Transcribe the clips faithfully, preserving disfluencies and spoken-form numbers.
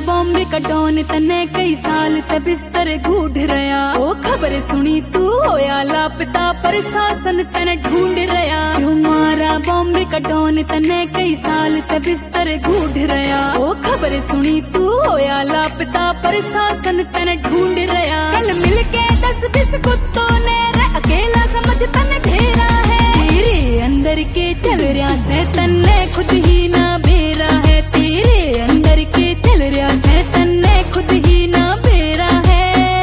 बॉम्बे का डॉन तने कई साल ते बिस्तर घूढ़ रहा। ओ खबर सुनी तू होया लापता प्रशासन तने ढूंढ रहा। जो मारा बॉम्बे का डॉन तने कई साल ते बिस्तर घूढ़ रहा। ओ खबर सुनी तू होया लापता प्रशासन तने ढूंढ रहा। कल मिलके दस बीस कुत्तों ने रे अकेला समझ तने ढेरा है। तेरे अंदर के चल रहा से तन्ने खुद ही ना बेरा है। तेरे अंदर के चल रहा से तन्ने खुद ही ना बेरा है।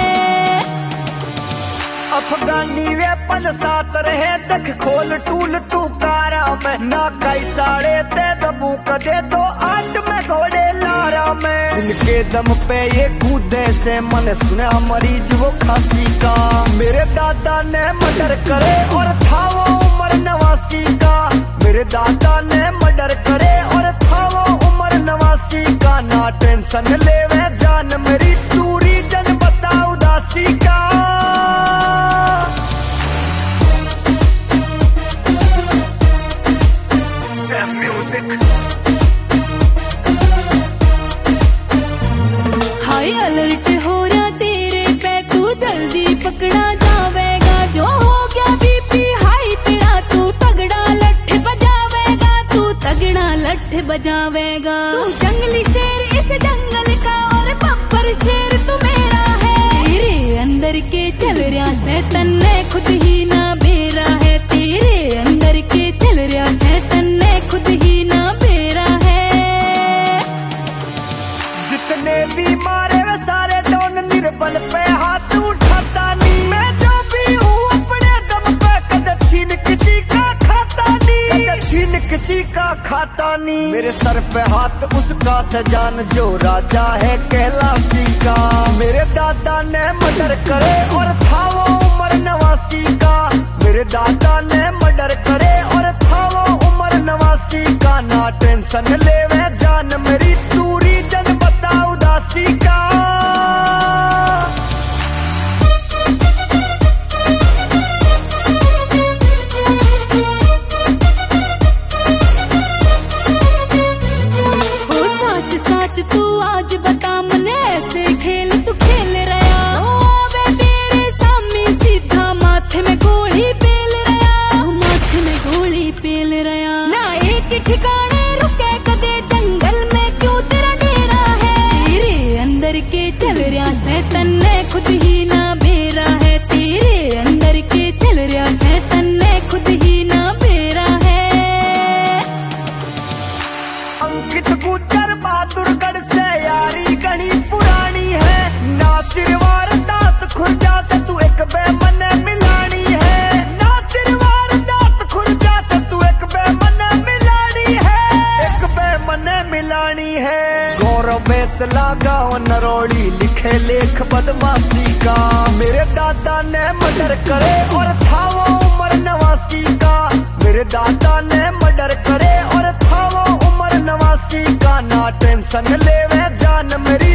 अफगानी वेपन साथ रहे तक खोल टूल तू कारा में ना कई साड़े ते दबू कदे तो आठ में घोड़े लारा में। उनके दम पे ये कूदे से मन सुने मरीज वो खांसी का। मेरे दादा ने मर्डर करे और था वो उम्र नवासी का। मेरे दादा ने मर्डर करे और था वो उम्र नवासी का। ना टेंशन लेवे जान मेरी तू रीजन बता उदासी का। हाई अलर्ट हो रहा तेरे पे तू जल्दी पकड़ा जावेगा। जो हो गया बीपी हाई तेरा तू तगड़ा लठ बजावेगा। तू तगड़ा लठ बजावेगा। तू जंगली शेर इस जंगल का और बब्बर शेर तू मेरा है। तेरे अंदर के चल रहा से तन्ने खुद ही ना बेरा है। तेरे अंदर के चल रहा से तन्ने खुद ही ना बेरा है। जितने भी मारे वे सारे डॉन निर्बल पे हाथ उठाता नहीं। मैं जो भी हूँ अपने दम पे कदे छीन किसी का खाता नहीं। कदे छीन किसी का खाता नहीं। मेरे सर पे हाथ उसका सजान जो राजा है कैलाशी का। मेरे दादा ने मर्डर करे और था वो उम्र नवासी का। मेरे दादा ने मर्डर करे और था वो उम्र नवासी का। ना टेंशन लेवे जान मेरी तू रीजन बता उदासी का। हो साच साच तू आज बता मने ऐसे खेल तू खेल रहा। ओ वे तेरे सामने सीधा माथे में गोली पेल रहा। माथे में गोली पेल रहा। ना एक ठिकाने रुके कदे जंगल में क्यों तेरा डेरा है। तेरे अंदर के चल रहा से तन्ने खुद ही ना बेरा है। तेरे अंदर के चल रहा से तन्ने खुद ही ना बेरा है। अंकित गुजर बहादुरगढ़ से यारी घनी पुरानी है। नासिर वारदात खुर्जा से तू एक बेमन मिलानी है। नासिर वारदात खुर्जा से तू एक बेमन मिलानी है। एक बेमन मिलानी है। गौरव बेसला गाँव नरोड़ी लिखे लेख बदमाशी का। मेरे दादा ने मर्डर करे और था वो उम्र नवासी का। मेरे दादा ने मर्डर करे और था वो उम्र नवासी का। ना टेंशन लेवे जान मेरी